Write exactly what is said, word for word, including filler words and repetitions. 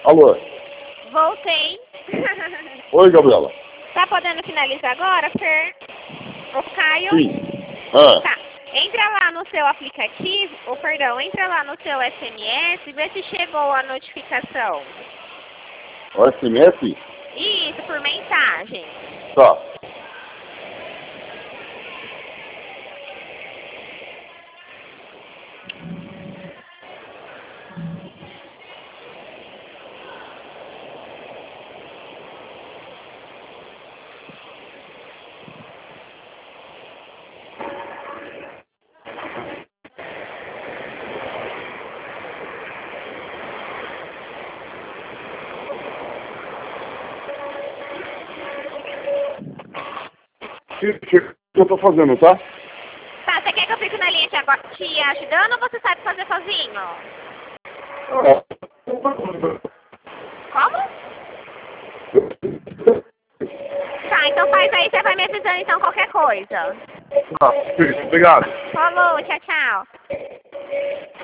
Alô? Voltei. Oi, Gabriela. Tá podendo finalizar agora, Fer? O Caio? Sim. Ah, Tá. Entra lá no seu aplicativo, ou perdão, entra lá no seu S M S e vê se chegou a notificação. o S M S? Isso, por mensagem. Tá. O que eu tô fazendo, tá? Tá, você quer que eu fique na linha te, agora, te ajudando ou você sabe fazer sozinho? Ah, Como? Tá, então faz aí, você vai me avisando então qualquer coisa. tá. Obrigado. Falou, tchau, tchau.